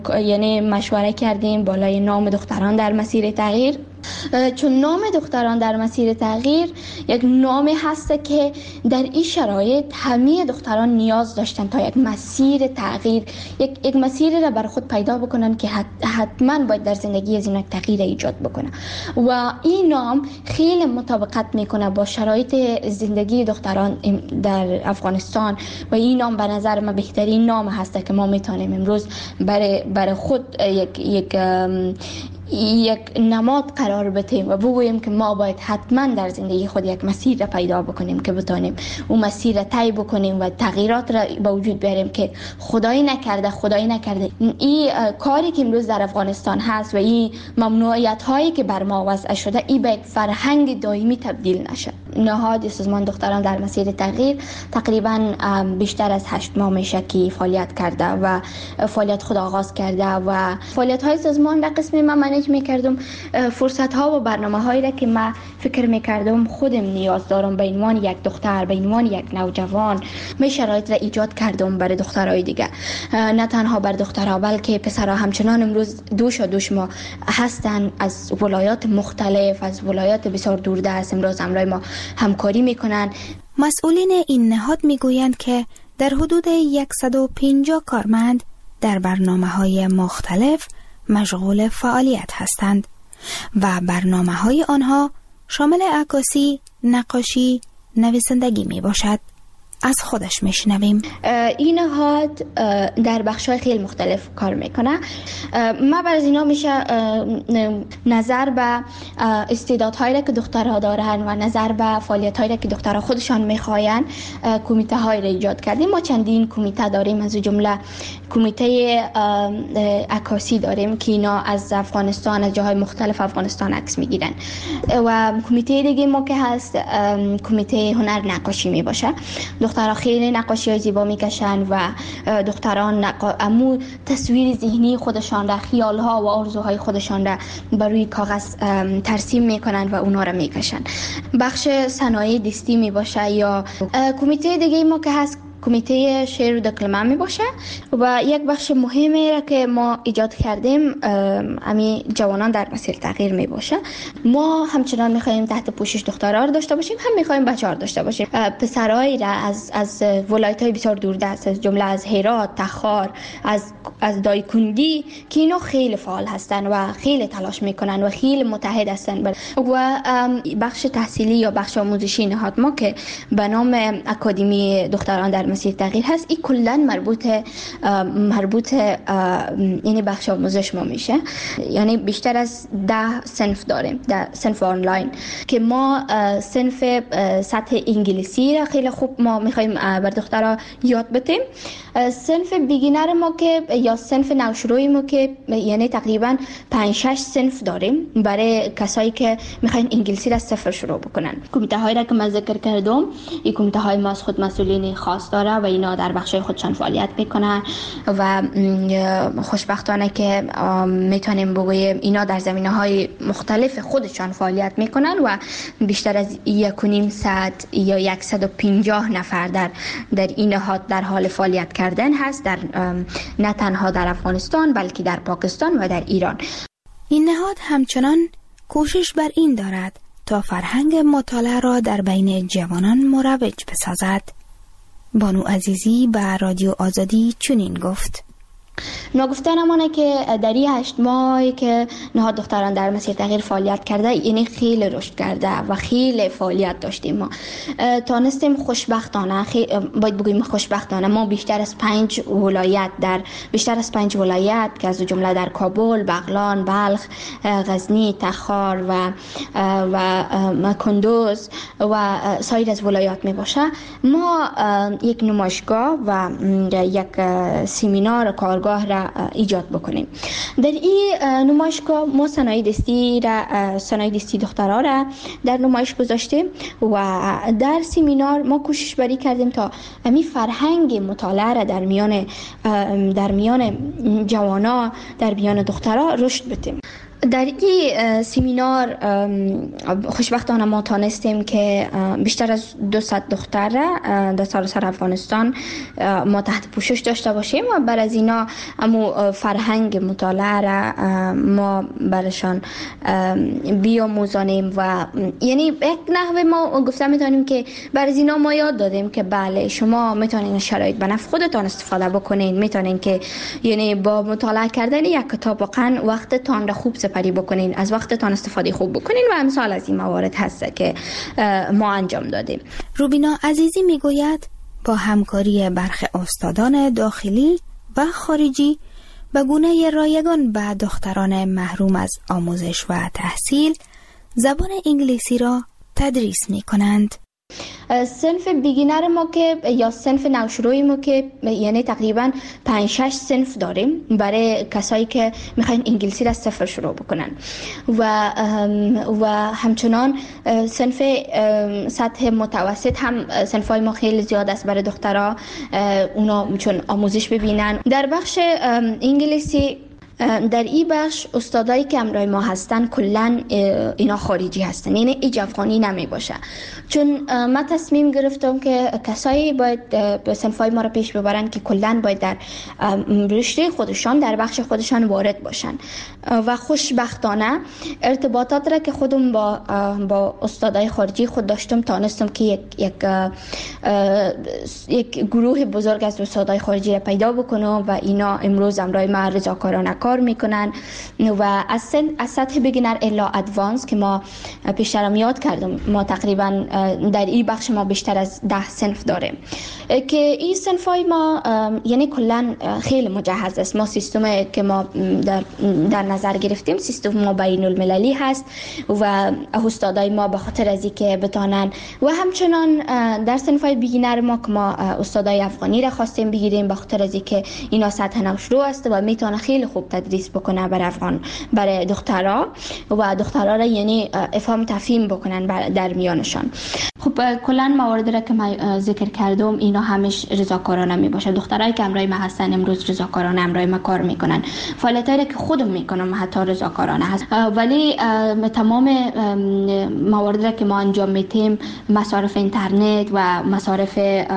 یعنی مشوره کردیم بالای نام دختران در مسیر تغییر، چون نام دختران در مسیر تغییر یک نامی هست که در این شرایط همه دختران نیاز داشتن تا یک مسیر تغییر، یک مسیری را بر خود پیدا بکنن که حتما باید در زندگی از اینا تغییر ایجاد بکنه و این نام خیلی مطابقت میکنه با شرایط زندگی دختران در افغانستان و این نام به نظر من بهترین نام هست که ما میتونیم امروز برای خود یک نماد قرار بدیم و بگوییم که ما باید حتما در زندگی خود یک مسیر را پیدا بکنیم که بتونیم اون مسیر را طی بکنیم و تغییرات را به وجود بیاریم که خدایی نکرده این کاری که امروز در افغانستان هست و این ممنوعیت هایی که بر ما وضع شده این به یک فرهنگ دائمی تبدیل نشه. نهاد سازمان دختران در مسیر تغییر تقریبا بیشتر از 8 ماه میشه که فعالیت کرده و فعالیت خود آغاز کرده و فعالیت های سازمان در قسم من منیج میکردم فرصت ها و برنامه هایی را که من فکر میکردم خودم نیاز دارم به عنوان یک دختر، به عنوان یک نوجوان می شرایط را ایجاد کردم برای دخترای دیگه، نه تنها بر دخترها بلکه پسرها همچنان امروز دوش ما هستن از ولایات مختلف، از ولایات بسیار دوردست امروز همراه ما همکاری میکنن. مسئولین این نهاد میگویند که در حدود 150 کارمند در برنامه‌های مختلف مشغول فعالیت هستند و برنامه‌های آنها شامل عکاسی، نقاشی، نویسندگی می باشد. از خودش میشنویم. این نهاد در بخش‌های خیلی مختلف کار میکنه. ما بر از اینا میشه نظر به استعدادهایی که دخترها دارن و نظر به فعالیت‌هایی که دخترها خودشان میخواین کمیته های را ایجاد کردیم. ما چندین کمیته داریم، از جمله کمیته عکاسی داریم که اینا از افغانستان، از جاهای مختلف افغانستان عکس میگیرن و کمیته دیگه ما که هست کمیته هنر نقاشی میباشه. دخترها خیلی نقاشی های زیبا میکشن و دختران امو تصویر ذهنی خودشان را، خیال ها و آرزوهای خودشان را بر روی کاغذ ترسیم میکنن و اونا را میکشن. بخش صنایع دستی میباشه یا کمیته دیگه ما که هست کمیته شعر و دکلمه می باشه و یک بخش مهمی را که ما ایجاد کردیم امی جوانان در مسیر تغییر می باشه. ما همچنان می خواهیم تحت پوشش دخترها را داشته باشیم، هم می خواهیم بچه‌ها را داشته باشیم. پسرایی را از ولایت‌های بسیار دوردست از جمله از هرات، تخار، از دایکندی که اینا خیلی فعال هستن و خیلی تلاش میکنن و خیلی متحد هستن و بخش تحصیلی یا بخش آموزشی نهاد ما که به نام اکادمی دختران در مسیر تغییر هست، این کلا مربوط یعنی بخش آموزش ما میشه. یعنی بیشتر از 10 صنف داریم، 10 صنف آنلاین که ما صنف سطح انگلیسی را خیلی خوب ما میخوایم بر دخترها یاد بدیم. صنف بیگینر ما که یا صنف نوشروی ما که یعنی تقریبا 5-6 صنف داریم برای کسایی که میخواین انگلیسی را صفر شروع بکنن. کمیته هایی را که من ذکر کردم، این کمیته های ما از خود مسئولین خاص داره و اینا در بخش خودشان فعالیت میکنن و خوشبختانه که میتونیم بگویم اینا در زمینه‌های مختلف خودشان فعالیت میکنن و بیشتر از 1.5 یا 150 نفر در این نهاد در حال فعالیت کردن هست، در نه تنها در افغانستان بلکه در پاکستان و در ایران. این نهاد همچنان کوشش بر این دارد تا فرهنگ مطالعه را در بین جوانان مروج بسازد. بانو عزیزی به رادیو آزادی چنین گفت: نگفتنمونه که در این 8 ماهی که نهاد دختران در مسیر تغییر فعالیت کرده، یعنی خیلی رشد کرده و خیلی فعالیت داشتیم. ما تانستیم خوشبختانه، باید بگویم خوشبختانه، ما بیشتر از 5 ولایت که از جمله در کابل، بغلان، بلخ، غزنی، تخار و کندوز و سایر از ولایات می باشه، ما یک نمایشگاه و یک سمینار کارگاه را ایجاد بکنیم. در این نمایشگاه ما صنایع دستی دخترها را در نمایش گذاشتیم و در سمینار ما کوشش بری کردیم تا همین فرهنگ مطالعه را در میان جوانا، در میان دخترها رشد بدیم. در این سمینار خوشبختانه ما تانستیم که بیشتر از 200 دختر در سراسر افغانستان ما تحت پوشش داشته باشیم و بر از اینا امو فرهنگ مطالعه را ما برشان بیاموزانیم و یعنی یک نحوه ما گفته میتونیم که بر از اینا ما یاد دادیم که بله شما میتونین شرایط به نفع خودتان استفاده بکنین، میتونین که یعنی با مطالعه کردن یک کتاب واقعا وقتتان را خوب سپری بکنین، از وقتتان استفاده خوب بکنین و امثال از این موارد هست که ما انجام دادیم. روبینا عزیزی میگوید با همکاری برخی استادان داخلی و خارجی به گونه رایگان به دختران محروم از آموزش و تحصیل زبان انگلیسی را تدریس می کنند. صنف بیگینر ما که یا صنف نوشروی ما که یعنی تقریبا 5-6 صنف داریم برای کسایی که میخواین انگلیسی را صفر شروع بکنن و همچنان صنف سطح متوسط هم صنفای ما خیلی زیاد است برای دخترها، اونا چون آموزش ببینن. در بخش انگلیسی در این بخش استادایی که همراه ما هستن کلن اینا خارجی هستن، یعنی ایج افغانی نمی باشه، چون من تصمیم گرفتم که کسایی باید به صنفای ما را پیش ببرن که کلن باید در رشته خودشان در بخش خودشان وارد باشن و خوشبختانه ارتباطات را که خودم با استادای خارجی خود داشتم تانستم که یک گروه بزرگ از استادای خارجی را پیدا بکنم و اینا امروز همراه ما رضاکارانه کار میکنن و از سطح بگینر الا ادوانس که ما پیشترم یاد کردم ما تقریبا در این بخش ما بیشتر از 10 صنف داریم که این صنفای ما یعنی کلا خیلی مجهز است. ما سیستم که ما در نظر گرفتیم سیستم ما بین المللی هست و استادای ما به خاطر از اینکه بتانن و همچنان در صنفای بیگینر ما که ما استادای افغانی را خواستیم بگیریم به خاطر از اینکه اینا سطح نوشرو است و میتونه خیلی خوب تدریس بکنه برای دخترها و دخترها را یعنی افهام تفهیم بکنن در میانشان. خب کلا مواردی را که من ذکر کردم اینا همش رضاکارانه می باشه. دخترایی که همراه ما هستن امروز رضاکارانه همراه ما کار میکنن. فعالیتایی که خودم میکنم حتی رضاکارانه هست، ولی تمام مواردی را که ما انجام میدیم مصارف اینترنت و مصارف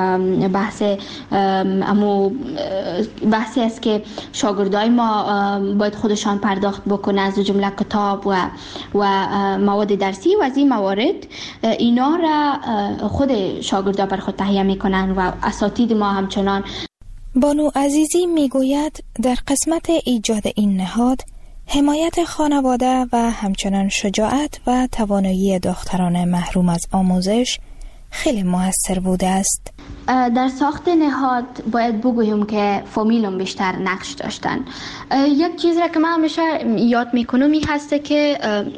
بحثی است که شاگردای ما باید خودشان پرداخت بکنن از جمله کتاب و مواد درسی و از این موارد اینا را خود شاگردا بر خود تهیه میکنن و اساتید ما همچنان. بانو عزیزی میگوید در قسمت ایجاد این نهاد حمایت خانواده و همچنان شجاعت و توانایی دختران محروم از آموزش خیلی موثر بوده است. در ساخت نهاد باید بگویم که فامیلم بیشتر نقش داشتن. یک چیز را که من همیشه یاد میکنم این هسته که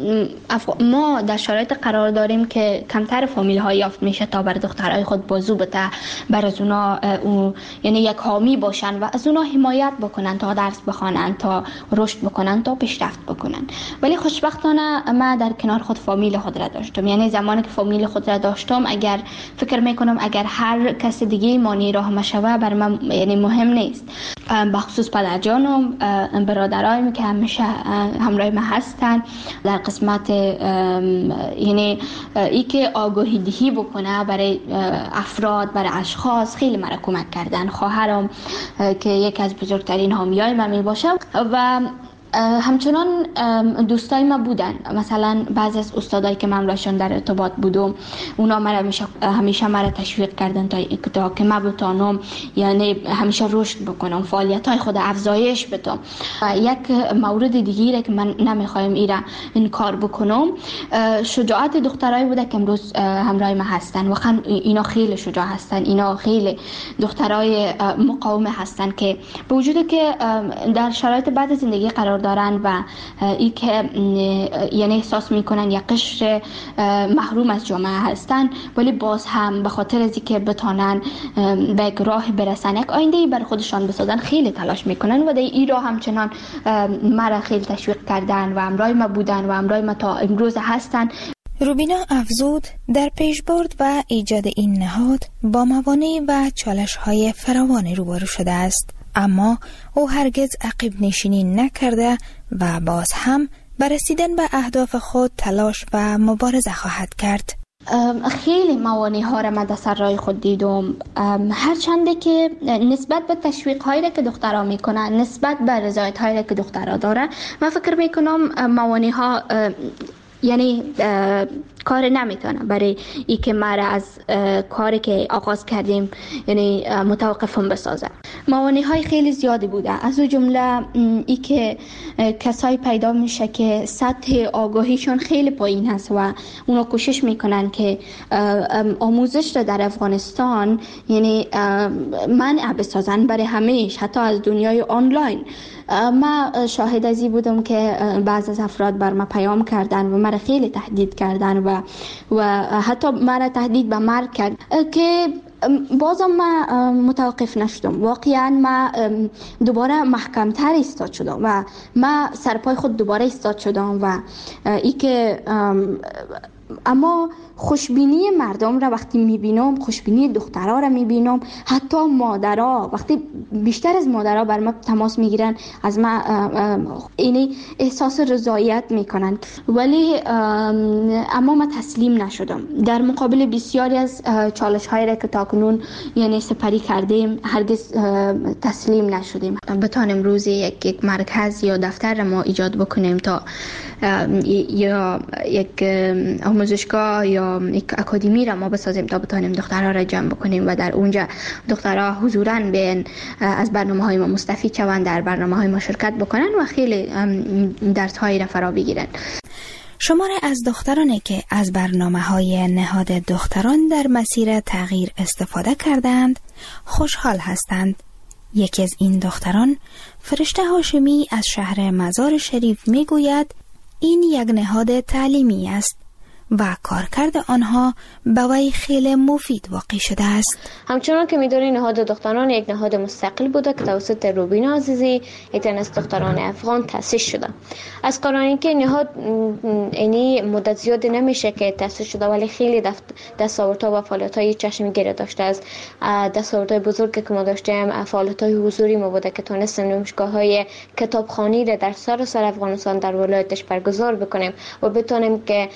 ما در شرایط قرار داریم که کمتر فامیل ها یافت میشه تا بر دخترای خود بازو بته، بر از اونا یعنی یک حامی باشن و از اونا حمایت بکنن تا درس بخوانن، تا رشد بکنن، تا پیشرفت بکنن. ولی خوشبختانه من در کنار خود فامیل خود را داشتم، یعنی زمانی که فامیل خود را داشتم اگر فکر میکنم اگر هر کس دیگه مانی راه مشوه بر من یعنی مهم نیست. بخصوص پدرجانم، برادرایم که همیشه همراه من هستن در قسمت یعنی ای که آگاهی دهی بکنه برای افراد، برای اشخاص خیلی مرا کمک کردن. خواهرم که یکی از بزرگترین حامیای من می باشه و همچنان دوستای ما بودن. مثلا بعضی از استادایی که من راشون در ارتباط بودم اونا همیشه مرا تشویق کردن تا که من بتونم یعنی همیشه رشد بکنم، فعالیت‌های خود افزایش بدم. یک مورد دیگه که من نمیخوایم این کار بکنم شجاعت دخترای بوده که امروز همراه ما هستن. واقعا اینا خیلی شجاع هستن، اینا خیلی دخترای مقاوم هستن که به وجود که در شرایط بعد زندگی قرار دارن و ای که یعنی احساس میکنن یک قشر محروم از جامعه هستن، ولی باز هم به خاطر از اینکه بتونن به یک راه برسن، یک آینده بر خودشان بسازن خیلی تلاش میکنن و در این راه همچنان مرا خیلی تشویق کردن و همراه ما بودن و همراه ما تا امروز هستن. روبینا افزود در پیشبرد و ایجاد این نهاد با موانع و چالش‌های فراوانی روبرو شده است، اما او هرگز عقب نشینی نکرده و باز هم بر رسیدن به اهداف خود تلاش و مبارزه خواهد کرد. خیلی موانع ها را من در سر راه خود دیدم، هرچنده که نسبت به تشویق هایی که دخترها میکنن، نسبت به رضایت هایی که دخترها داره، من فکر میکنم موانع ها یعنی کار نمیتونه برای ای که ما را از کاری که آغاز کردیم یعنی متوقفم بسازه. موانع های خیلی زیادی بوده، از اون جمله ای که کسایی پیدا میشه که سطح آگاهیشون خیلی پایین هست و اونا کوشش میکنن که آموزش را در افغانستان یعنی منع بسازن برای همیشه، حتی از دنیای آنلاین. ما شاهد ازی بودم که بعض از افراد بر ما پیام کردن و مرا خیلی تهدید کردن و حتی مرا تهدید به مرگ کرد که بازم ما متوقف نشدم. واقعا ما دوباره محکمتر ایستاد شدم و ما سرپای خود دوباره ایستاد شدم و ای که اما خوشبینی مردم را وقتی میبینم، خوشبینی دخترها را میبینم، حتی مادرها وقتی بیشتر از مادرها بر ما تماس میگیرن، از ما اینی احساس رضایت میکنن. ولی اما ما تسلیم نشدم در مقابل بسیاری از چالش هایی را که تاکنون یعنی سپری کردیم، هرگز تسلیم نشدیم. بتانیم روزی یک مرکز یا دفتر ما ایجاد بکنیم تا یا یک آموزشگاه یا یک اکادمی را ما بسازیم تا بتانیم دخترها را جمع بکنیم و در اونجا دخترها حضوراً بیان از برنامه‌های ما مستفید شوند، در برنامه‌های ما شرکت بکنن و خیلی درس‌هایی را فرا بگیرن. شماری از دخترانی که از برنامه‌های نهاد دختران در مسیر تغییر استفاده کردند خوشحال هستند. یکی از این دختران، فرشته هاشمی از شهر مزار شریف میگوید این یک نهاد تعلیمی است و کارکرد آنها به وی خیلی مفید واقع شده است. همچنان که می‌دونید نهاد دختران یک نهاد مستقل بوده که توسط روبین عزیزی یک از دختران افغان تأسیس شده. از قراری که نهاد اینی مدت زیاد نمیشه که تأسیس شده، ولی خیلی دستاوردها و فعالیت‌های چشمگیر داشته است. دستاوردهای بزرگی که ما داشتیم فعالیت‌های حضوری ما بوده که تونستیم نمایشگاه‌های کتابخوانی را در سراسر افغانستان در ولایتش برگزار بکنیم و بتونیم که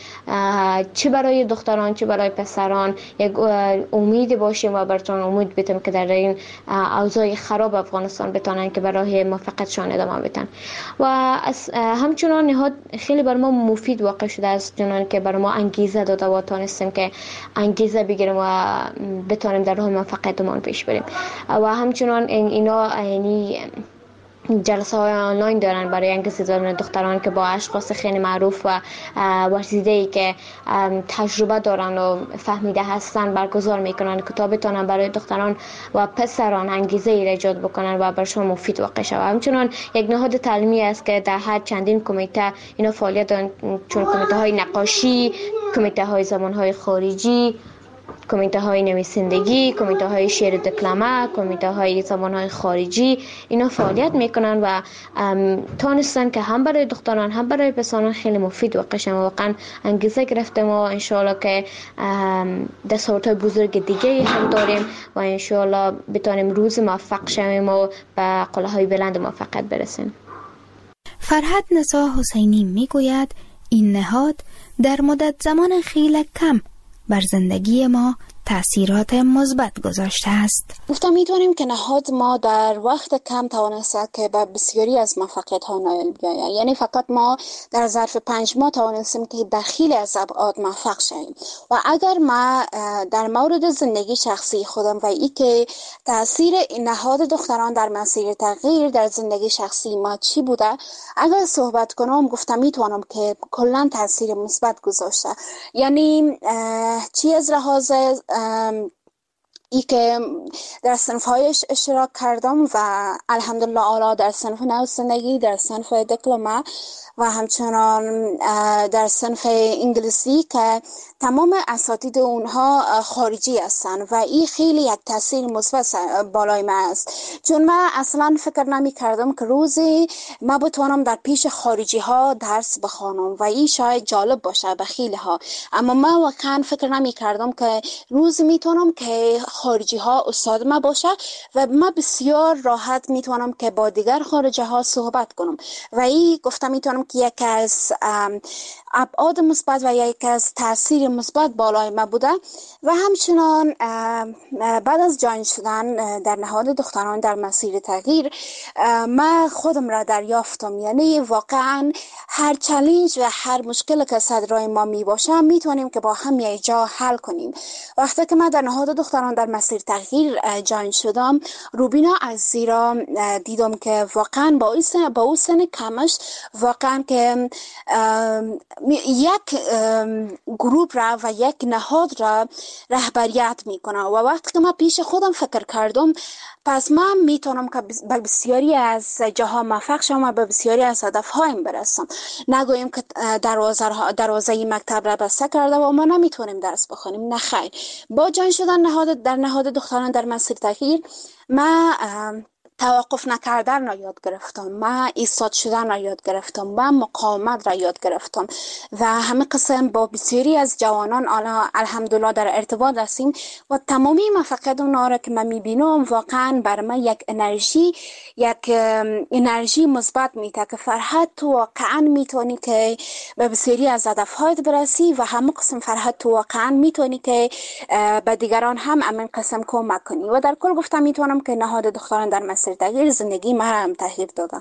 چه برای دختران چه برای پسران یک امید باشیم و براتون امید بدیم که در این اوضاع خراب افغانستان بتونن که برای موفقیتشان ادامه بدن. و همچنان نهاد خیلی بر ما مفید واقع شده است، چون که بر ما انگیزه داده و تونستیم که انگیزه بگیریم و بتونیم در راه موفقیتمون پیش بریم. و همچنان اینا یعنی جلسه های آنلاین دارن برای انگیزه دادن دختران که با اشخاص خیلی معروف و ورزیده‌ای که تجربه دارن و فهمیده هستن برگزار میکنن که تا بتونن برای دختران و پسران انگیزه ای ایجاد بکنن و برشون مفید واقع شود. همچنان یک نهاد تعلیمی است که در هر چندین کمیته اینا فعالیت دارن، چون کمیته های نقاشی، کمیته های زبان های خارجی، کمیته های نویسندگی، کمیته های شعر دکلمه، کمیته های زبان های خارجی، اینا فعالیت میکنن و تونستن که هم برای دختران هم برای پسران خیلی مفید واقع شن. واقعا انگیزه گرفتیم و انشاءالله که دستاوردهای بزرگ دیگه هم داریم و انشاءالله بتونیم روز موفق شویم و به قله‌های بلند موفقیت برسیم. فرهاد نسا حسینی میگوید این نهاد در مدت زمان خیلی کم بر زندگی ما تأثیرات مثبت گذاشته است. گفتم میتونیم که نهاد ما در وقت کم توانسته که به بسیاری از موفقیت ها نائل بیاید. یعنی فقط ما در ظرف 5 ماه توانستیم که در خیلی از ابعاد موفق شویم. و اگر ما در مورد زندگی شخصی خودم و ای که تأثیر نهاد دختران در مسیر تغییر در زندگی شخصی ما چی بوده اگر صحبت کنم، گفتم میتونم که کلا تأثیر مثبت گذاشته. یعنی چی از لحاظ ای که در صنف‌هایش اشتراک کردم و الحمدلله اعلی در صنف نویسندگی، در صنف دکلمه و همچنان در صنف انگلیسی که تمام اساتید اونها خارجی هستن و این خیلی یک تاثیر مثبت بالای من است، چون من اصلا فکر نمی کردم که روزی من بتوانم در پیش خارجی ها درس بخوانم و این شاید جالب باشه به خیلی ها، اما من واقعا فکر نمی کردم که روزی میتونم که خارجی ها استاد ما باشه و ما بسیار راحت میتونم که با دیگر خارجی ها صحبت کنم و این گفتم میتونم که یک از ابعاد مثبت و یک از تاثیر مثبت بالای ما بوده. و همچنان بعد از جاین شدن در نهاد دختران در مسیر تغییر من خودم را دریافتم، یعنی واقعا هر چالش و هر مشکل که صدرای ما می باشه میتونیم که با هم یک جا حل کنیم. وقتی که من در نهاد دختران در مسیر تغییر جاین شدم، روبینا عزیزی را دیدم که واقعا با او سن کمش واقعا که یک گروپ را و یک نهاد را رهبریت میکنه و وقتی که من پیش خودم فکر کردم پس من میتونم که به بسیاری از جاها موفق شم و به بسیاری از هدفهایم برسم. نگویم که دروازه مکتب را بسته کرده و ما نمیتونیم درس بخونیم، نه خیر. با جان شدن در نهاد دختران در مسیر تغییر من توقف نکردن را یاد گرفتم، من ایستاد شدن را یاد گرفتم، من مقاومت را یاد گرفتم و همه قسم با بسیاری از جوانان الحمدلله در ارتباط هستیم و تمامی موفقیت اونا را که من میبینم واقعا بر من یک انرژی مثبت میده که فرحت تو واقعا میتونی که به بسیاری از هدفهایت برسی و همه قسم فرحت تو واقعا میتونی که به دیگران هم همین قسم کمک کنی و در کل گفتم میتونم که نهاد دختران در مسیر تغییر زندگی ما هم تغییر داده.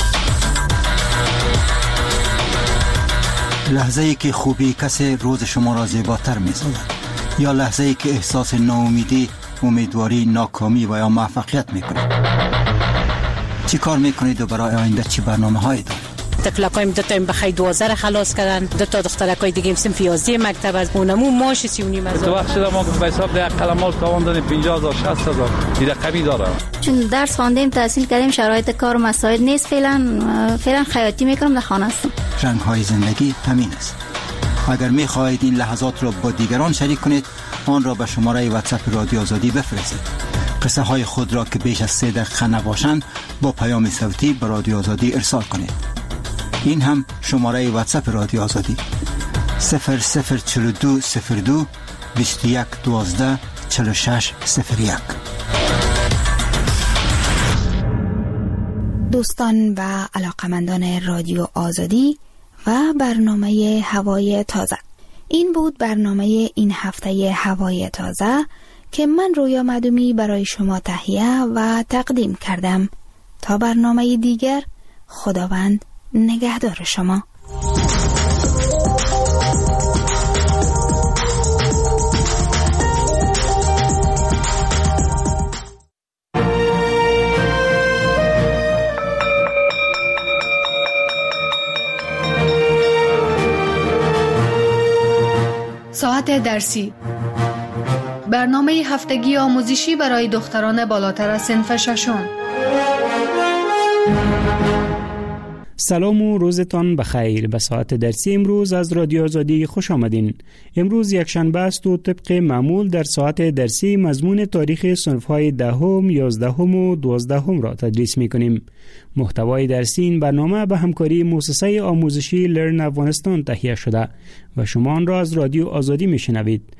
لحظه ای که خوبی کسی روز شما را زیباتر می‌سازد یا لحظه ای که احساس ناامیدی، امیدواری، ناکامی و یا موفقیت می‌کنید. چی کار می‌کنید و برای آینده چی برنامه‌هایی دارید؟ تفلقایم دو تا بخای 12 را خلاص کردن، دو تا دخترکای دیگه صنف 11 مکتب از اونمو ماش 3.5 تو وقت شده ما به حساب ده قلمات تاوان دادیم 50000 60000 دیگه کمی داره. چون درس خواندیم تحصیل کردیم شرایط کار و مساعد نیست، فعلا خیاطی میکنم در خانه هستم. رنگ‌های زندگی همین است. اگر می‌خواهید این لحظات را با دیگران شریک کنید آن را به شماره واتساپ رادیو آزادی بفرستید. قصه های خود را که بیش از 3 دقیقه نباشند با پیام صوتی به رادیو آزادی ارسال کنید. این هم شماره واتساپ رادیو آزادی 004202 21 12 46 01. دوستان و علاقمندان رادیو آزادی و برنامه هوای تازه، این بود برنامه این هفته هوای تازه که من رویا مدومی برای شما تهیه و تقدیم کردم. تا برنامه دیگر، خداوند نگهدار شما. ساعت درسی، برنامه هفتگی آموزشی برای دختران بالاتر از صنف ششم. سلام و روزتان بخیر. به ساعت درسی امروز از رادیو آزادی خوش آمدین. امروز یک شنبه است و طبق معمول در ساعت درسی مضمون تاریخ صنف‌های 10ام، 11ام و 12ام را تدریس می‌کنیم. محتوای درسی این برنامه به همکاری مؤسسه آموزشی لرن افغانستان تهیه شده و شما آن را از رادیو آزادی می‌شنوید.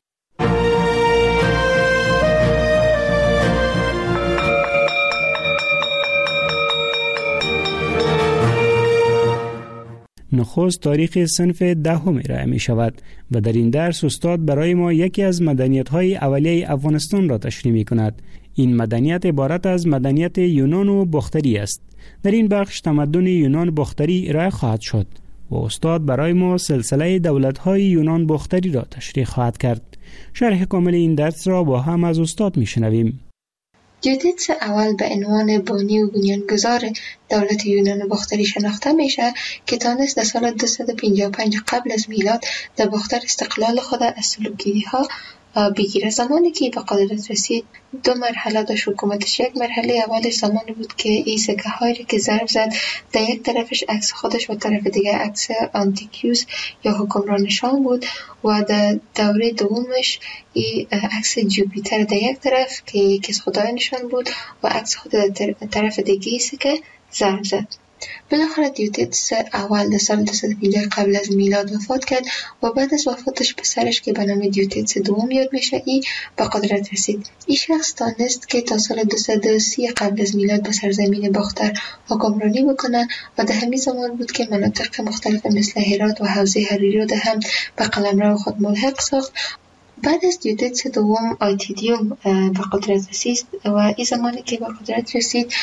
نخست تاریخ صنف 10 ارائه می شود و در این درس استاد برای ما یکی از مدنیت‌های اولیه افغانستان را تشریح می کند. این مدنیت عبارت از مدنیت یونان و باختری است. در این بخش تمدن یونان باختری ارائه خواهد شد و استاد برای ما سلسله دولت‌های یونان باختری را تشریح خواهد کرد. شرح کامل این درس را با هم از استاد می شنویم. جودیتس اول به عنوان بانی و بنیانگذار دولت یونان باختری شناخته میشه که تانست در سال 255 قبل از میلاد در باختر استقلال خود از سلوکی‌ها بگیره. زمانی که به قدرت رسید 2 مرحله داشت حکومتش. یک مرحله اولش زمانی بود که این سکه هایی که ضرب زد در یک طرفش عکس خودش و طرف دیگه عکس آنتیکیوس یا حکمرانشان بود و در دوره دومش این عکس جوپیتر در یک طرف که یکی از خدایانشان بود و عکس خود در طرف دیگه سکه ضرب زد. بالاخره دیوتیتس اول در سال 250 قبل از میلاد وفات کرد و بعد از وفاتش پسرش که به نام دیوتیتس دوم یاد میشه ای به قدرت رسید. این شخص تانست که تا سال 230 قبل از میلاد به سرزمین باختر حکمرانی بکنه و در همین زمان بود که مناطق مختلف مثل هرات و حوزه هریرود هم به قلمرو خود ملحق ساخت. بعد از دیوتیتس دوم آیتیدیوم به قدرت رسید و این زمانی که به قدرت رسید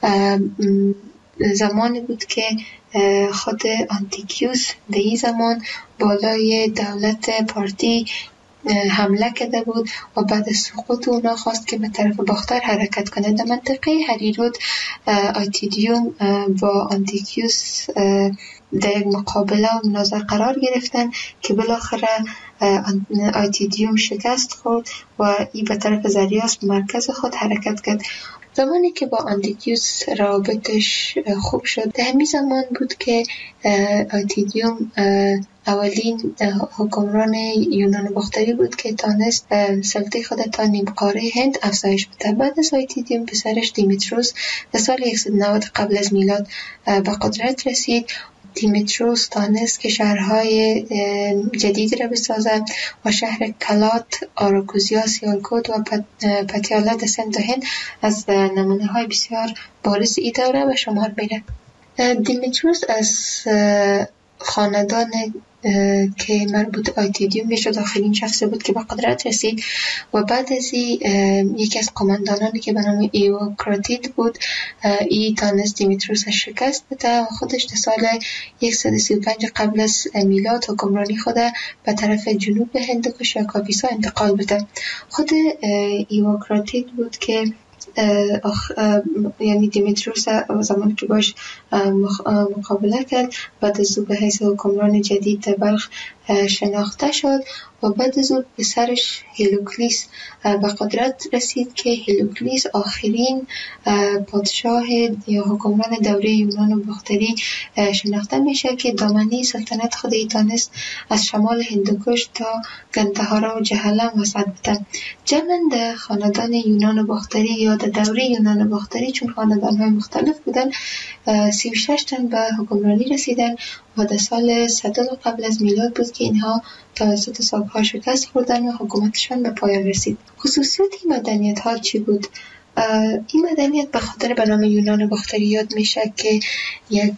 زمانی بود که خود آنتیکیوس در این زمان بالای دولت پارتی حمله کرده بود و بعد از سقوط اونا خواست که به طرف باختر حرکت کنه. در منطقه هریرود آیتیدیوم با آنتیکیوس در یک مقابله و مناظره قرار گرفتن که بالاخره آیتیدیوم شکست خورد و این به طرف زریاس مرکز خود حرکت کرد. زمانی که با آنتیکیوس روابطش خوب شد در همین زمان بود که آیتیدیوم اولین حکمران یونان باختری بود که تانست سلطه خود تا نیم قاره هند افزایش بده. بعد از آیتیدیوم پسرش دیمیتروس در سال 190 قبل از میلاد به قدرت رسید. دیمیتروس تانست که شهرهای جدید را بسازد و شهر کلات، آراکوزیا، سیالکوت و پتیالا در سند و هند از نمونه های بسیار بارز ای دوره به شمار میره. دیمیتروس از خاندان که مربوط آیتیدیوم میشد آخرین شخصی بود که به قدرت رسید و بعد از یکی از قماندانانی که به نام ایوکراتید بود ای تانست دیمیتروس شکست بده و خودش در سال 135 قبل از میلاد حکمرانی خود به طرف جنوب هندوکش و کاپیسا انتقال بده. خود ایوکراتید بود که یعنی دیمیتروس زمانی که باش مقابله کرد بعد از او به حیث حکمران جدید در بلخ شناخته شد و بعد از او پسرش هیلوکلیس به قدرت رسید که هیلوکلیس آخرین پادشاه یا حکمران دوره یونان باختری شناخته میشه که دامنه سلطنت خود تانست از شمال هندوکش تا گندهارا و جهلم وسط بوده. جمعاً در خاندان یونان باختری یا در دوره یونان باختری چون خاندان‌های مختلف بودن 36 تن به حکمرانی رسیدن و در سال 100 قبل از میلاد بود که اینها توسط ساک‌ها شکست خوردن و حکومتشان به پایان رسید. خصوصیت این مدنیت ها چی بود؟ این مدنیت به خاطر به نام یونان باختری یاد میشه که یک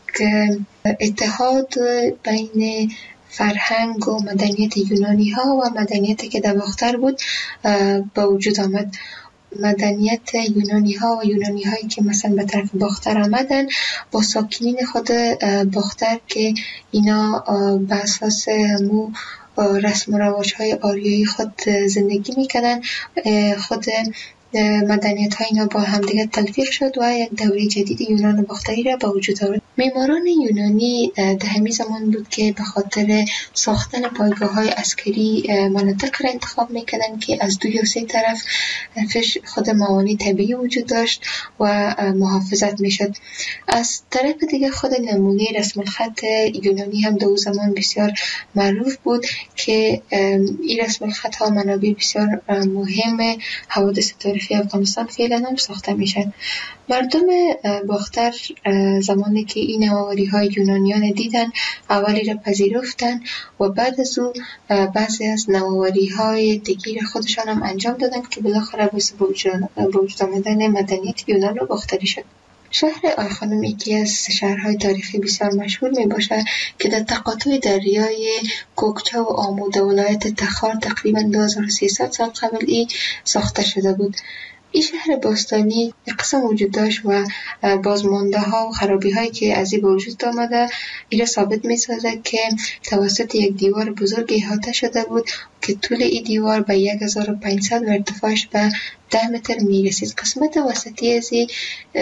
اتحاد بین فرهنگ و مدنیت یونانی ها و مدنیتی که در باختر بود به وجود آمد. مدنیت یونانی ها و یونانی هایی که مثلا به طرف باختر آمدن با ساکنین خود باختر که اینا به اساس همو رسم و رواج های آریایی خود زندگی میکنن خود مدنیت ها اینا با همدیگه تلفیق شد و یک دوره جدید یونان باختری را به وجود آورد. معماران یونانی در همین زمان بود که به خاطر ساختن پایگاه های عسکری مناطق را انتخاب میکردن که از دو یا سه طرف خود موانع طبیعی وجود داشت و محافظت میشد. از طرف دیگه خود نمونه رسم الخط یونانی هم در اون زمان بسیار معروف بود که این رسم الخط ها منابع بسیار مهم حوادث تاریخی افغانستان فعلا هم ساخته میشن. مردم باختر زمانی که این نوآوری های یونانیان دیدن اولی را پذیرفتن و بعد از او بعضی از نوآوری های دیگر خودشان هم انجام دادن که بالاخره باعث به وجود آمدن مدنیت یونان و باختری شد. شهر آیخانوم یکی از شهرهای تاریخی بسیار مشهور می باشه که در تقاطع دریای کوکچه و آموده ولایت تخار تقریبا 2300 سال قبل ای ساخته شده بود. این شهر باستانی قسم وجود داشت و بازمانده ها و خرابی هایی که از این به وجود آمده این را ثابت می سازد که توسط یک دیوار بزرگ احاطه شده بود که طول این دیوار به 1500 و ارتفاعش به 10 متر می رسید. قسمت وسطی از یک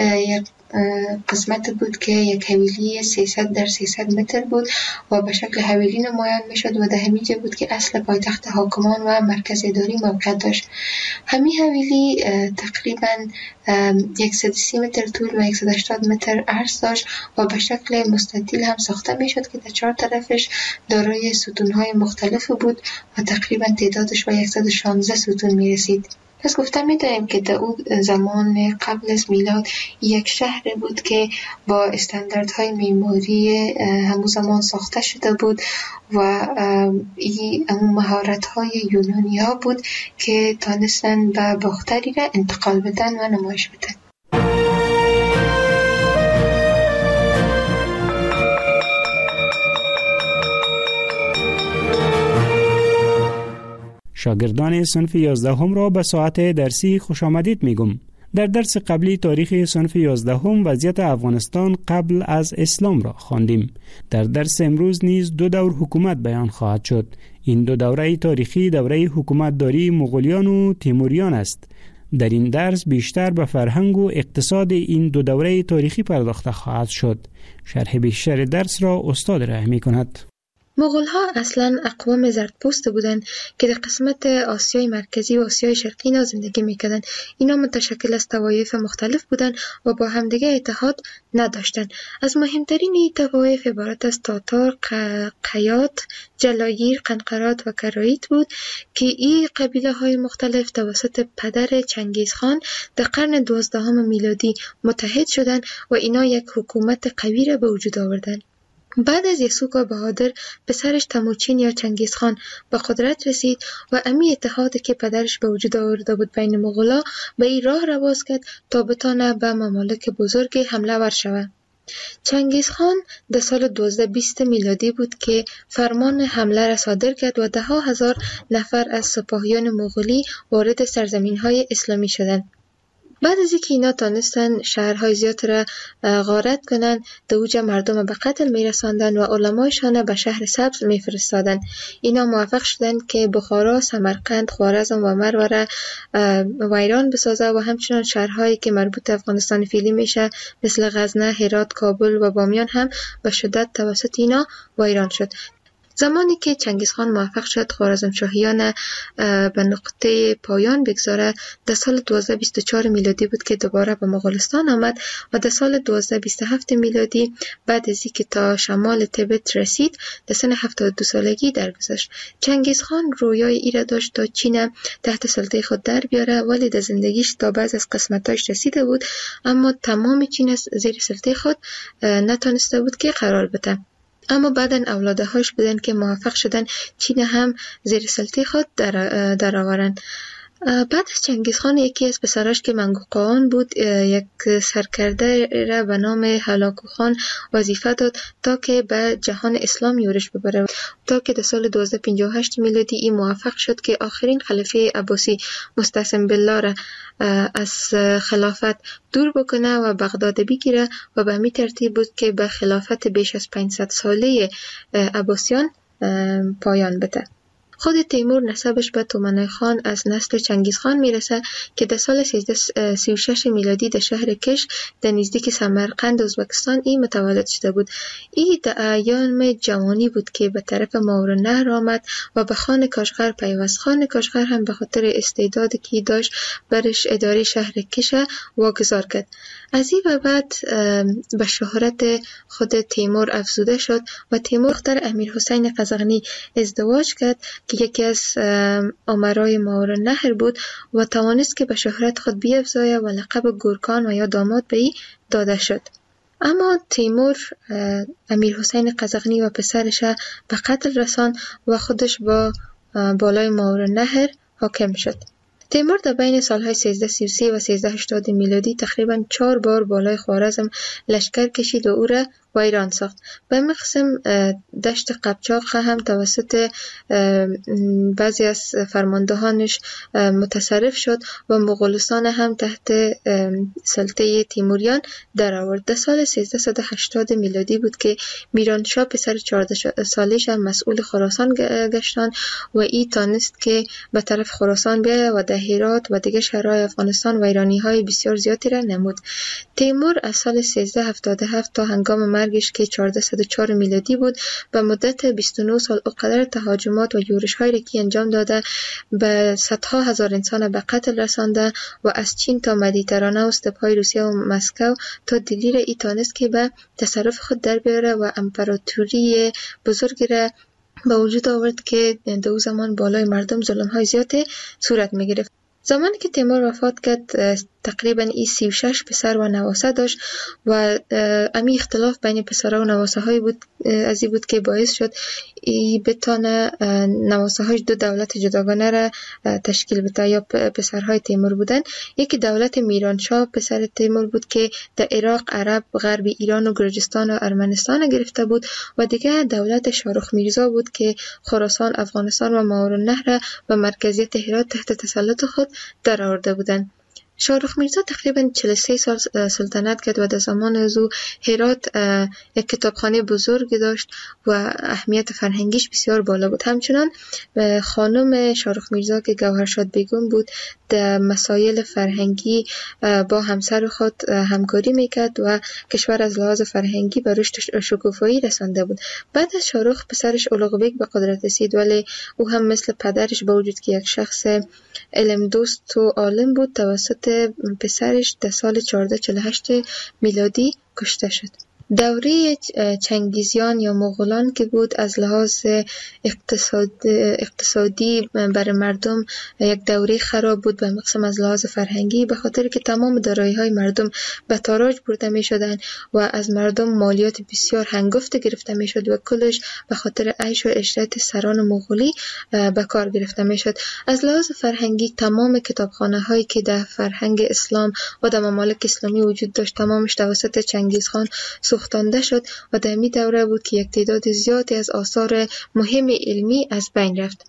قسمت بود که یک حویلی 300 در 300 متر بود و به شکل حویلی نمایان می شد و در همین جا بود که اصل پایتخت حاکمان و مرکز اداری موقعیت داشت. همین حویلی تقریبا 130 متر طول و 180 متر عرض داشت و به شکل مستطیل هم ساخته می شد که در 4 طرفش دارای ستونهای مختلف بود و تقریبا تعدادش به 116 ستون می رسید. پس گفته می‌داریم که در اون زمان قبل از میلاد یک شهر بود که با استانداردهای معماری همون زمان ساخته شده بود و این مهارت‌های یونانی‌ها بود که تانستن به باختری را انتقال بدن و نمایش بدن. شاگردان صنف 11 هم را به ساعت درسی خوش آمدید میگم. در درس قبلی تاریخ صنف 11 هم وضعیت افغانستان قبل از اسلام را خواندیم. در درس امروز نیز 2 دور حکومت بیان خواهد شد. این 2 دوره تاریخی دوره حکومتداری مغولیان و تیموریان است. در این درس بیشتر به فرهنگ و اقتصاد این 2 دوره تاریخی پرداخته خواهد شد. شرح بیشتر درس را استاد ارائه می‌کند. مغول‌ها اصلاً اقوام زردپوست بودند که در قسمت آسیای مرکزی و آسیای شرقی اینا زندگی می‌کردند. اینا متشکل از طوایف مختلف بودند و با همدیگه اتحاد نداشتند. از مهمترین این طوایف عبارت از تاتار، قیات، جلایر، قنقرات و کرایت بود که این قبیله‌های مختلف توسط پدر چنگیزخان در قرن 12 میلادی متحد شدند و اینا یک حکومت قوی را به وجود آوردند. بعد از یسوع بهادر پسرش تموچین یا چنگیزخان به قدرت رسید و امی اتحادی که پدرش به وجود آورده بود بین مغولا به این راه رواز کرد تا بتانه به ممالک بزرگ حمله ور شود. چنگیزخان در سال 1220 میلادی بود که فرمان حمله را صادر کرد و 10,000 نفر از سپاهیان مغولی وارد سرزمین‌های اسلامی شدند. بعد از اینکه اینا تانستن شهرهای زیاد را غارت کنن، در اوج مردم به قتل میرساندن و علمایشان به شهر سبز میفرستادن. اینا موفق شدند که بخارا، سمرقند، خوارزم و مرو را ویران بسازه و همچنان شهرهایی که مربوط افغانستان فعلی میشه مثل غزنه، هرات، کابل و بامیان هم به شدت توسط اینا ویران شد. زمانی که چنگیزخان موفق شد خوارزمشاهیان به نقطه پایان بگذاره در سال 1224 میلادی بود که دوباره به مغولستان آمد و در سال 1227 میلادی بعد از اینکه تا شمال تبت رسید در سن 72 سالگی درگذشت. چنگیزخان رویای ای را داشت تا چین تحت سلطه خود در بیاره، ولی در زندگیش تا بعض از قسمتاش رسیده بود اما تمام چین زیر سلطه خود نتونسته بود که قرار بده. اما بعداً اولادهاش بودن که موفق شدن چین هم زیر سلطه خود در آورن. بعد از چنگیزخان یکی از پسراش که منگوقان بود یک سرکرده را به نام هلاکو خان وظیفه داد تا که به جهان اسلام یورش ببره، تا که در سال 1258 میلادی این موفق شد که آخرین خلیفه عباسی مستعصم بالله را از خلافت دور بکنه و بغداد بگیره و به همین ترتیب بود که به خلافت بیش از 500 ساله عباسیان پایان بده. خود تیمور نسبش به تومنای خان از نسل چنگیزخان میرسه که در سال 1336 میلادی در شهر کش در نزدیک سمرقند ازبکستان این متولد شده بود. این در ایام جوانی بود که به طرف ماورالنهر آمد و به خان کاشغر پیوست. خان کاشغر هم به خاطر استعدادی که داشت برش اداره شهر کش واگذار کرد. از این به بعد به شهرت خود تیمور افزوده شد و تیمور دختر امیر حسین قزغنی ازدواج کرد که یکی از امرای ماورالنهر بود و توانست که به شهرت خود بیفزاید و لقب گورکان و یا داماد به ای داده شد. اما تیمور امیر حسین قزغنی و پسرش به قتل رساند و خودش با بالای ماورالنهر حاکم شد. تیمور در بین سالهای 1333 و 1380 میلادی تقریباً 4 بار بالای خوارزم لشکر کشید و او را ویران ساخت. به مقسم دشت قبچاق هم توسط بعضی از فرماندهانش متصرف شد و مغولستان هم تحت سلطه تیموریان در آورد. در سال 1380 میلادی بود که میرانشاه پسر 14 سالش هم مسئول خراسان گشتان و ای تانست که به طرف خراسان بیاید و در هرات و دیگر شهرهای افغانستان ویرانی های بسیار زیادی را نمود. تیمور از سال 1377 تا هنگام مرگش که 1404 میلادی بود به مدت 29 سال اوقدر تهاجمات و یورش‌هایی را که انجام داده به صدها هزار انسان به قتل رسانده و از چین تا مدیترانه و استپ‌های روسیه و مسکو تا دلی را ایتانست که به تصرف خود در بیاره و امپراتوری بزرگی را به وجود آورد که در او زمان بالای مردم ظلم‌های زیاد صورت می‌گرفت. زمانی که تیمور وفات کرد تقریبا ای 36 پسر و نواسه داشت و امی اختلاف بین پسرها و نواسه های بود از این بود که باعث شد ای بتانه نواسه هاش دو دولت جداگانه را تشکیل بده یا پسرهای تیمور بودن. یکی دولت میرانشاه پسر تیمور بود که در عراق، عرب، غرب ایران و گرجستان و ارمنستان گرفته بود و دیگه دولت شاهرخ میرزا بود که خراسان، افغانستان و ماوراءالنهر و مرکزیت هرات تحت تسلط خود در آورده بودند. شاهرخ میرزا تقریبا 43 سال سلطنت کرد و در زمان از او هرات یک کتابخانه بزرگ داشت و اهمیت فرهنگیش بسیار بالا بود. همچنان خانم شاهرخ میرزا که گوهرشاد بیگم بود در مسائل فرهنگی با همسر خود همکاری میکرد و کشور از لحاظ فرهنگی به رشد شکوفایی رسانده بود. بعد از شاهرخ پسرش اولغ بیگ به قدرت رسید، ولی او هم مثل پدرش با وجود که یک شخص علم دوست و عالم بود توسط پسرش در سال 1448 میلادی کشته شد. دوره چنگیزیان یا مغولان که بود از لحاظ اقتصادی برای مردم یک دوره خراب بود، به مقصد از لحاظ فرهنگی به خاطر که تمام دارایی‌های مردم به تاراج برده می‌شدند و از مردم مالیات بسیار هنگفت گرفته می‌شد و کلش به خاطر عیش و عشرت سران مغولی به کار گرفته می‌شد. از لحاظ فرهنگی تمام کتابخانه‌هایی که در فرهنگ اسلام و در ممالک اسلامی وجود داشت تمامش توسط چنگیزخان سوختانده شد و در می دوره بود که یک تعداد زیادی از آثار مهم علمی از بین رفت.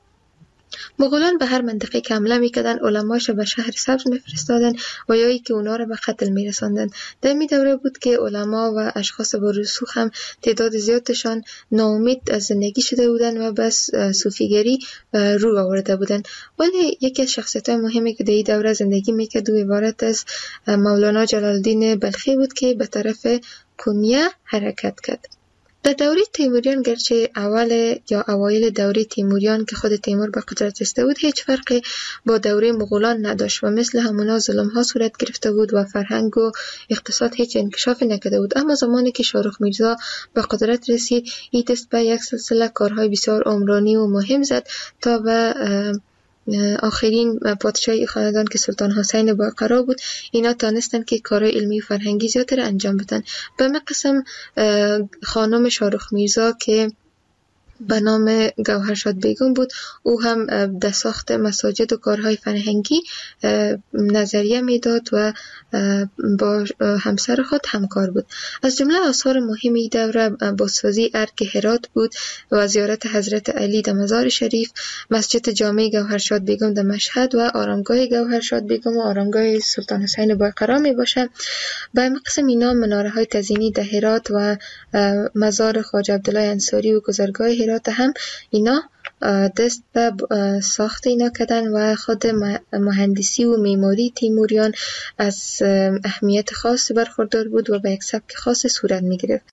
مغولان به هر منطقه که حمله می‌کردند علماش به شهر سبز می‌فرستادند و یا ای که اونا را به قتل می‌رساندند. در می دوره بود که علما و اشخاص با رسوخ هم تعداد زیادشان ناامید از زندگی شده بودند و بس صوفیگری رو آورده بودند. ولی یکی از شخصیت‌های مهمی که در این دوره زندگی می‌کرد و عبارت از مولانا جلال الدین بلخی بود که به طرف کنیه حرکت کرد. در دوره تیموریان گرچه اوایل دوره تیموریان که خود تیمور به قدرت رسیده بود هیچ فرقی با دوره مغولان نداشت و مثل همونا ظلم‌ها صورت گرفته بود و فرهنگ و اقتصاد هیچ انکشافی نکرده بود. اما زمانی که شاهرخ میرزا به قدرت رسید این دست به یک سلسله کارهای بسیار عمرانی و مهم زد تا به آخرین پادشاهی خاندان که سلطان حسین باقرا بود اینا تانستن که کارهای علمی و فرهنگی زیادتر انجام بدن. به قسم خانم شاهرخ میرزا که به نام گوهرشاد بیگم بود او هم در ساخت مساجد و کارهای فرهنگی نظریه میداد و با همسر خود همکار بود. از جمله آثار مهمی دوره بازسازی ارگ هرات بود و زیارت حضرت علی در مزار شریف، مسجد جامع گوهرشاد بیگم در مشهد و آرامگاه گوهرشاد بیگم و آرامگاه سلطان حسین باقرا می باشه. به مقصد اینا مناره های تزیینی در هرات و مزار خواجه عبدالله انصاری و گذرگاه هرات هم اینا دست به ساخت اینا کردن و خود مهندسی و معماری تیموریان از اهمیت خاصی برخوردار بود و به یک سبک خاص صورت می گرفت.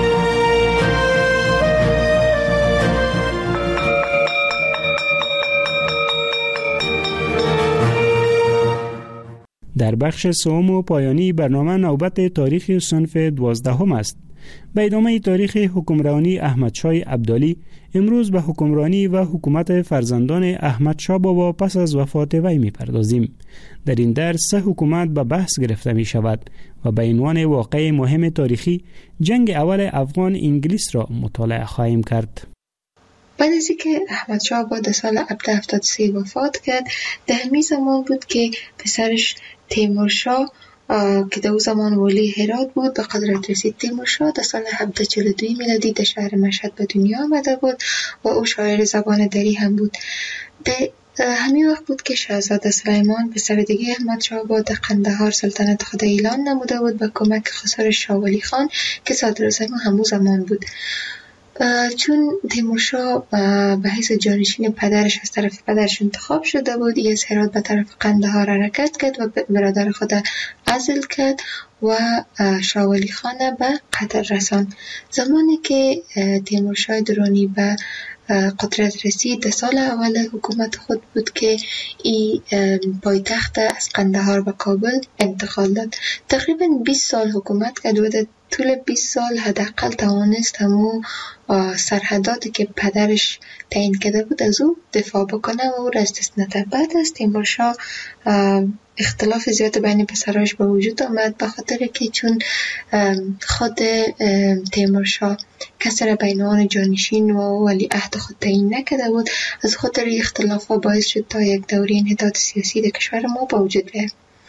در بخش سوم و پایانی برنامه نوبت تاریخ صنف 12 است. به ادامه تاریخ حکمرانی احمدشاه ابدالی امروز به حکمرانی و حکومت فرزندان احمدشاه بابا پس از وفات وی می‌پردازیم. در این درس 3 حکومت به بحث گرفته می شود و به عنوان واقعه مهم تاریخی جنگ اول افغان انگلیس را مطالعه خواهیم کرد. بعد از اینکه احمدشاه بابا در سال 1773 وفات کرد در همین زمان بود که پسرش تیمورشاه که در اون زمان ولی هرات بود به قدرت رسید. تیمورشاه در سال 1742 میلادی در شهر مشهد به دنیا آمده بود و او شاعر زبان دری هم بود. در همین وقت بود که شاهزاده سلیمان پسر دیگه احمدشاه بابا در قندهار سلطنت خود اعلان نموده بود به کمک خسر شاه ولی خان که صدراعظم همون زمان بود. چون تیمورشاه به حیث جانشین پدرش از طرف پدرش انتخاب شده بود از هرات به طرف قندهار حرکت کرد و برادر خود عزل کرد و شاه ولی خان به قتل رساند. زمانی که تیمورشاه درانی به قدرت رسید در سال اول حکومت خود بود که این پایتخت از قندهار به کابل انتقال داد. تقریبا 20 سال حکومت کرد و در طول 20 سال حداقل توانست همو سرحداتی که پدرش تعیین کرده بود از او دفاع بکنه و او را استثنا کرد. بعد از تیمورشاه اختلاف زیاد بین پسرایش به وجود آمد، به خاطر که چون خود تیمورشاه کسی را بین آن جانشین و ولیعهد خود تعیین نکرده بود، از خاطر اختلاف ها باعث شد تا یک دوره انحطاط سیاسی در کشور ما به وجود بیاید.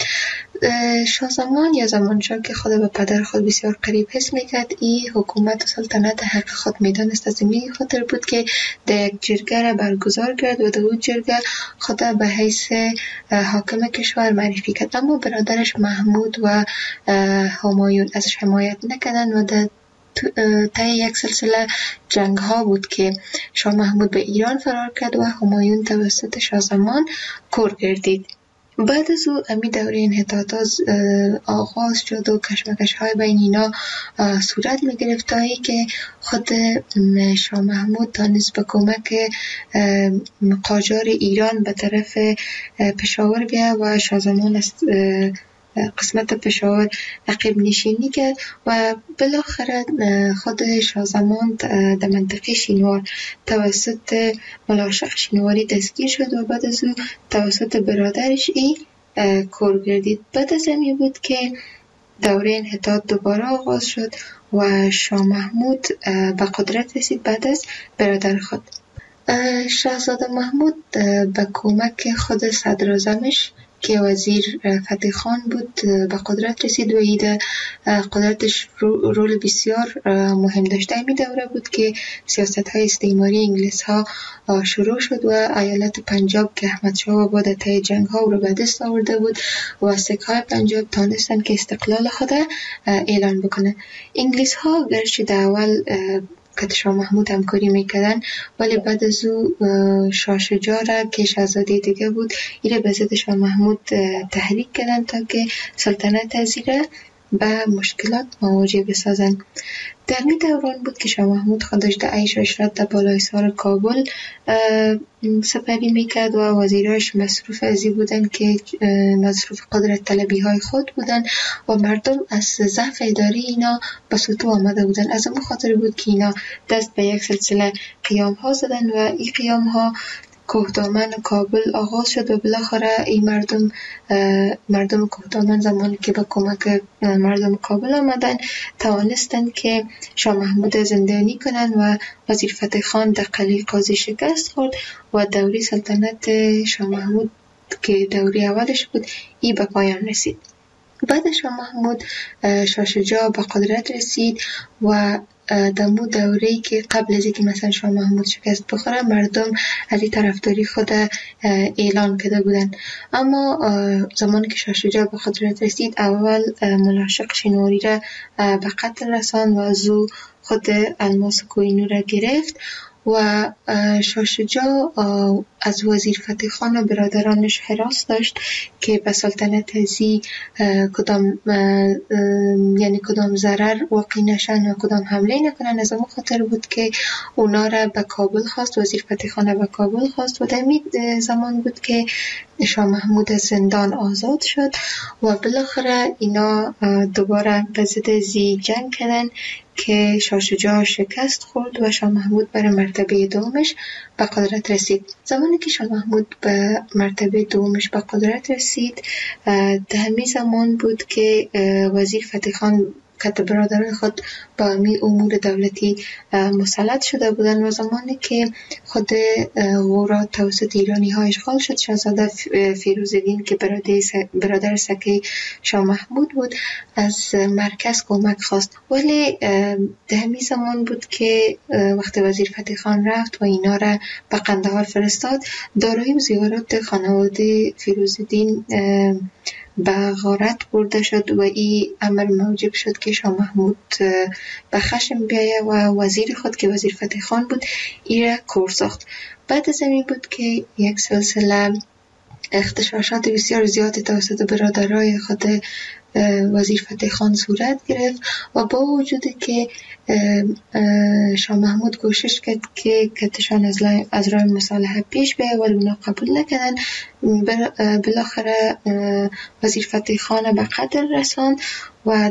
شاه زمان یا زمانشاه که خود به پدر خود بسیار قریب حس میکرد، این حکومت و سلطنت حق خود میدانست، از این خاطر بود که در یک جرگه را برگزار کرد و در اون جرگه خود به حیث حاکم کشور معرفی کرد. اما برادرش محمود و همایون ازش حمایت نکردن و در طی یک سلسله جنگ ها بود که شاه محمود به ایران فرار کرد و همایون توسط شاه زمان کور گردید. بعد از او امی دوره انحطاطات آغاز شد و کشمکش های بین اینا صورت می گرفت تا ای که خود شاه محمود تانست به کمک قاجار ایران به طرف پشاور بیا و شاه زمان است قسمت پشاور عقب نشینی کرد و بالاخره خود شاه زمان در منطقه شینوار توسط ملاشق شینواری دستگیر شد و بعد از او توسط برادرش کور گردید. بعد از این بود که دوره انحطاط دوباره آغاز شد و شاه محمود به قدرت رسید بعد از برادر خود. شاهزاده محمود به کمک خود صدراعظمش که وزیر فتح خان بود به قدرت رسید و ایده قدرتش رول بسیار مهم داشته. این دوره بود که سیاست های استعماری انگلیس ها شروع شد و ایالت پنجاب که احمد شاه بعد طی جنگ ها رو به دست آورده بود و سیک های پنجاب تانستن که استقلال خود اعلان بکنه. انگلیس ها گرچه در اول که شاه محمود همکاری میکردن ولی بعد از او شاه شجاع را که شاهزاده دیگه بود ایره به ضد شاه محمود تحریک کردن تا که سلطنت ازیره به مشکلات مواجه بسازن. در می دوران بود که شاه محمود خودش در عیش و عشرت در بالای سار کابل سپری میکرد و وزیراش مصروف ازی بودن که مصروف قدرت طلبی های خود بودن و مردم از ضعف اداری اینا به سطوح آمده بودن. از اون خاطر بود که اینا دست به یک سلسله قیام ها زدن و این قیام ها کوهدامن کابل آغاز شد و بالاخره این مردم کوهدامن زمانی که به کمک مردم کابل آمدن توانستن که شاه محمود زندانی کنن و وزیر فتح خان در قلعه قاضی شکست خورد و دوره سلطنت شاه محمود که دوره اولش بود ای به پایان رسید. بعد شاه محمود شاه شجاع به قدرت رسید و دمو دوره‌ای که قبل از اینکه مثلا شاه محمود شکست بخوره مردم از این طرفداری خود اعلان کرده بودن. اما زمانی که شاه شجاع به قدرت رسید اول ملاشق شینواری را به قتل رساند و از او خود الماس کوهینور را گرفت و شاه شجاع از وزیر فتح خان و برادرانش هراس داشت که به سلطنت ازی کدام ضرر واقع نشن و کدام حمله نکنن. از اون خاطر بود که اونا را به کابل خواست، وزیر فتح خان به کابل خواست و در زمان بود که شاه محمود از زندان آزاد شد و بالاخره اینا دوباره به ضد ازی جنگ کردن که شاه شجاع شکست خورد و شاه محمود بر مرتبه دومش به قدرت رسید. زمانی که شاه محمود به مرتبه دومش به قدرت رسید در همین زمان بود که وزیر فتح خان که برادران خود با امی امور دولتی مسلط شده بودن و زمانی که خود غورا توسط ایرانی ها اشغال شد شاهزاده فیروزالدین که برادر سکه شاه محمود بود از مرکز کمک خواست. ولی در همین زمان بود که وقت وزیر فتح خان رفت و اینا را به قندهار فرستاد دارایی و زیورات خانواده فیروزالدین به غارت برده شد و این امر موجب شد که شاه محمود به خشم بیایه و وزیر خود که وزیر فتح خان بود ای را کور ساخت. بعد از این بود که یک سلسله اغتشاشات بسیار زیاد توسط برادرای خود وزیر فتح خان صورت گرفت و با وجودی که شاه محمود کوشش کرد که کتشان از راه مصالحه پیش بیاید ولی اونا قبول نکردن. بالاخره وزیر فتح خان به قتل رساند و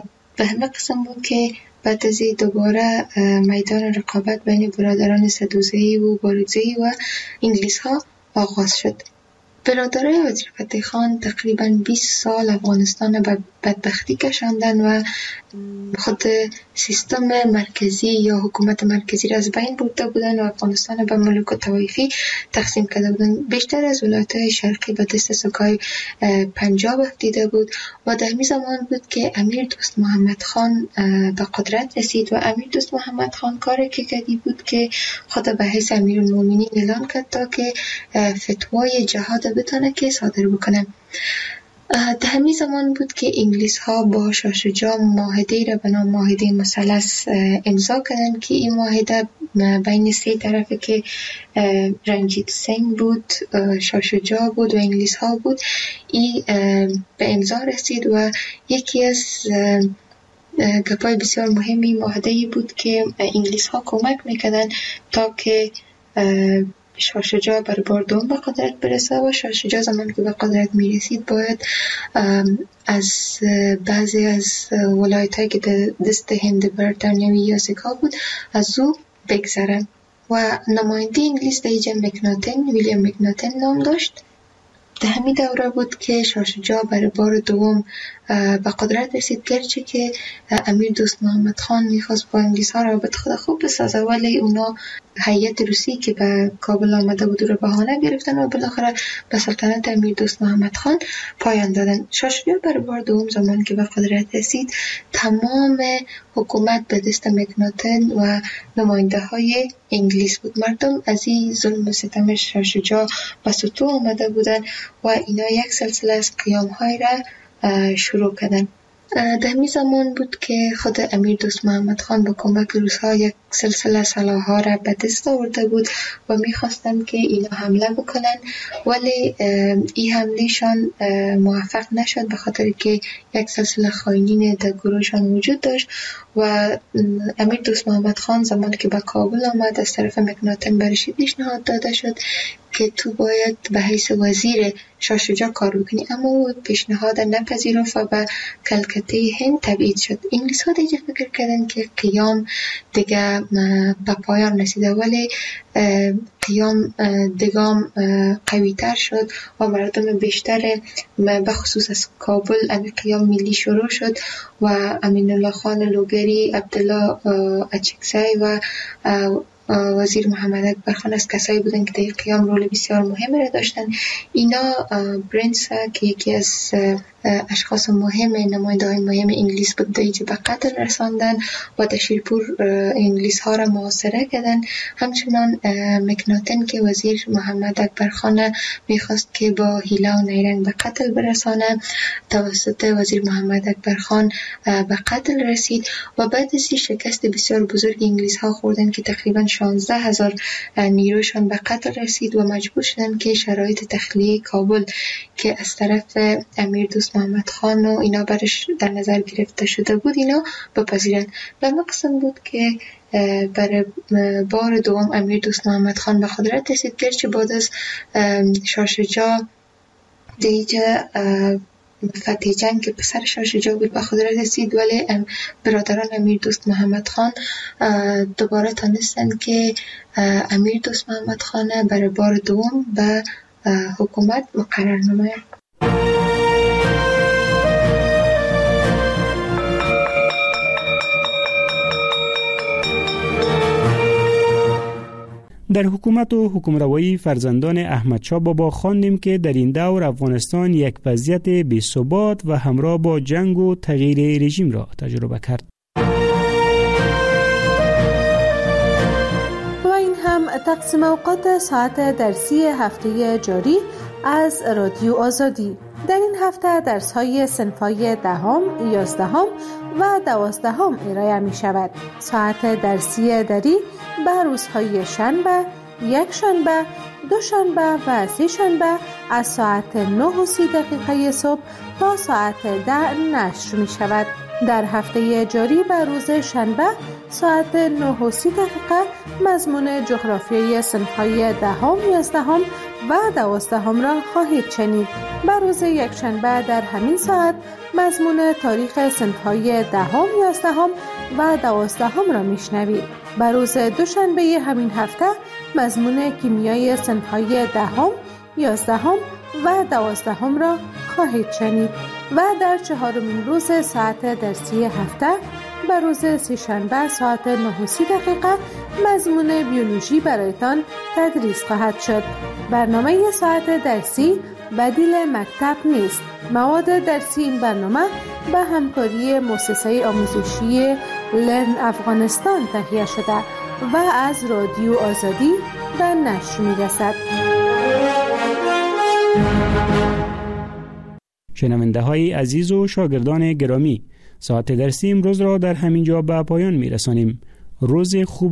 به همه قسم بود که بعد از دوباره میدان رقابت بین برادران سدوزهی و بارگزهی و انگلیس ها آغاز شد. برادرای وزیر فتح خان تقریباً 20 سال افغانستان به بدبختی کشاندن و خود سیستم مرکزی یا حکومت مرکزی را از بین برده بودن و افغانستان به ملوک و طوایفی تقسیم کرده بودن. بیشتر از ولایت‌های شرقی به دست سکای پنجاب افتیده بود و در همین زمان بود که امیر دوست محمد خان به قدرت رسید و امیر دوست محمد خان کاری که کردی بود که خود به حیث امیرالمومنین اعلان کرد تا که فتوای جهاد بتونه که صادر بکنه. در همین زمان بود که انگلیس ها با شاه شجاع معاهده را به نام معاهده مثلث امضا کردند که این معاهده بین سه طرفه که رنجیت سنگ بود، شاه شجاع بود و انگلیس ها بود، این به امضا رسید و یکی از گپای بسیار مهمی معاهده بود که انگلیس ها کمک میکردن تا که شاه شجاع بر بار دوم به قدرت برسه و شاه شجاع زمان که به قدرت میرسید باید از بعضی از ولایت‌هایی که دست هند بریتانیایی یا سکا بود از او بگذره و نماینده انگلیس در اینجا ویلیام مکناتن نام داشت. در همین دوره بود که شاه شجاع بر بار دوم به قدرت رسید، گرچه که امیر دوست محمد خان میخواست با انگلیس ها رابطه خود خوب بسازه ولی اونا هیئت روسی که به کابل آمده بود رو بهانه گرفتن و بالاخره به سلطنت امیر دوست محمد خان پایان دادن. شاه شجاع بر بار دوم زمان که به قدرت رسید تمام حکومت به دست مکناتن و نماینده های انگلیس بود. مردم از این ظلم و ستم شاه شجاع به سطوح آمده بودن و اینا یک سلسله از قیام های را شروع کردن. در همین زمان بود که خود امیر دوست محمد خان با کمک روس‌ها یک سلسله سلاح‌ها را به دست آورده بود و می‌خواستند که اینا حمله بکنن ولی این حملهشان موفق نشد به خاطر که یک سلسله خائنین در گروهشان وجود داشت و امیر دوست محمد خان زمان که به کابل آمد از طرف مکناتن برش پیشنهاد داده شد که تو باید به حیث وزیر شاه شجاع کار بکنی، اما او پیشنهاد نپذیرفت و به کلکته هند تبعید شد. انگلیس ها دیگه فکر کردن که قیام دیگه به پایان رسیده ولی قیام دیگام قوی تر شد و مردم بیشتر به خصوص از کابل قیام ملی شروع شد و امین الله خان لوگری، عبدالله اچکزی و وزیر محمد اکبر خان از کسایی بودن که در قیام رول بسیار مهم را داشتن. اینا برنس که یکی از اشخاص مهم نماینده های مهم انگلیس بود دیجه به قتل رساندن و در شیرپور انگلیس ها را محاصره کردن. همچنان مکناتن که وزیر محمد اکبر خان میخواست که با حیله و نیرنگ به قتل برسانه، توسط وزیر محمد اکبر خان به قتل رسید و بعد از شکست بسیار بزرگ انگلیس ها خوردن که تقریبا 16,000 نیروشان به قتل رسید و مجبور شدن که شرایط تخلیه کابل که از طرف امیر دوست محمد خان و اینا برش در نظر گرفته شده بود اینا بپذیرن. و مقصد بود که برای بار دوم امیر دوست محمد خان به قدرت رسید، گرچه بعد از شاه شجاع دیگه فتح جنگ که پسر شاه شجاع بود به قدرت رسید ولی برادران امیر دوست محمد خان دوباره تانستن که امیر دوست محمد خان برای بار دوم به حکومت مقرر نماید. در حکومت و حکمروایی فرزندان احمدشاه بابا خواندیم که در این دور افغانستان یک وضعیت بی‌ثبات و همراه با جنگ و تغییر رژیم را تجربه کرد. و این هم تقسیم اوقات ساعت درسی هفته جاری از رادیو آزادی. در این هفته درس‌های صنف‌های 10، 11 و 12 ارائه می شود. ساعت درسی دری به روزهای شنبه، یک شنبه، دو شنبه و سه شنبه از ساعت 9:30 صبح تا ساعت 10 نشر می شود. در هفته جاری به روز شنبه ساعت 9:30 مضمون جغرافیای صنف‌های 10، 11 و 12 را خواهید شنید. بر روز یکشنبه در همین ساعت مضمون تاریخ صنف‌های 10، 11 و 12 را میشنوید. بر روز دوشنبه همین هفته مضمون کیمیای صنف‌های 10، 11 و 12 را خواهید شنید و در 4مین روز ساعت درسی هفته بر روز سه‌شنبه ساعت 9:30 مضمون بیولوژی برایتان تدریس خواهد شد. برنامه ساعت درسی بدیل مکتب نیست. مواد درسی این برنامه به همکاری مؤسسه آموزشی لرن افغانستان تهیه شده و از رادیو آزادی به نشر می‌رسد. شنونده های عزیز و شاگردان گرامی، ساعت درسی امروز را در همین جا به پایان می‌رسانیم. روز خوب